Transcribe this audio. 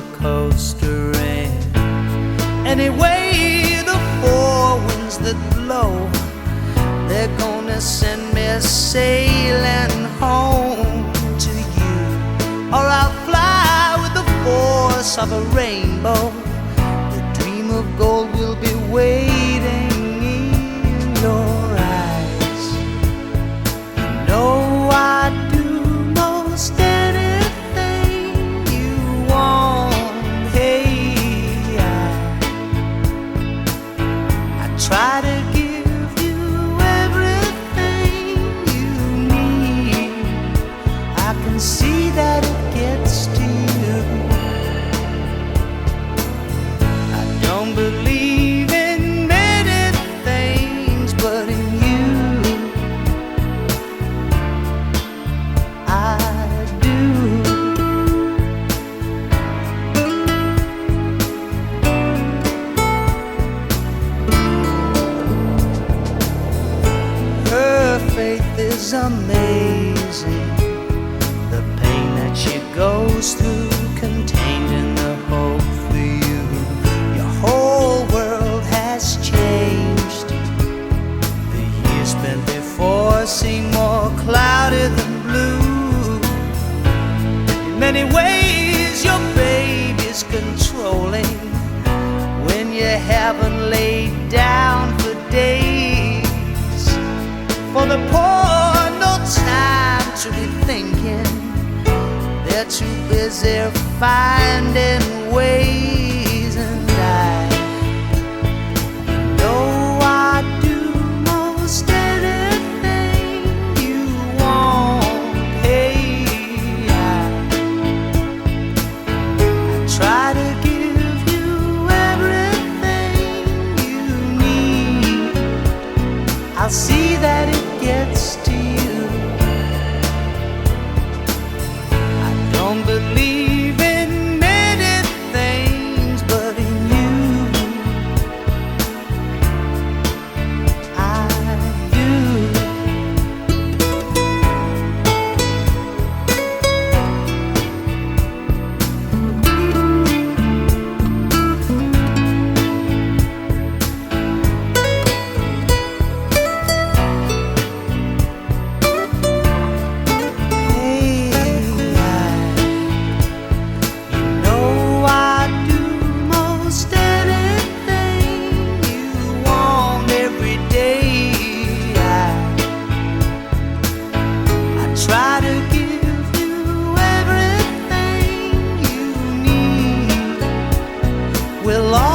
coaster in. Anyway, the four winds that blow, they're gonna send me sailing home to you. Or I'll fly with the force of a rainbow. The dream of gold will be waiting in your eyes. You know I'd do most anything you want. Hey, I try to give you everything you need. I can see that it gets to you. I don't believe in many things, but in you I do. Her faith is amazing. The pain that she goes through, contained in the hope for you. Your whole world has changed. The years spent before seem more cloudy than blue. In many ways your baby's controlling when you haven't laid down for days. For the poor, no time to be thinking. They're too busy finding ways. And you know I'd do most anything you want. Hey, I try to give you everything you need. I'll see that it gets to you. I don't believe in many things, but in you I do. Try to give you everything you need. We'll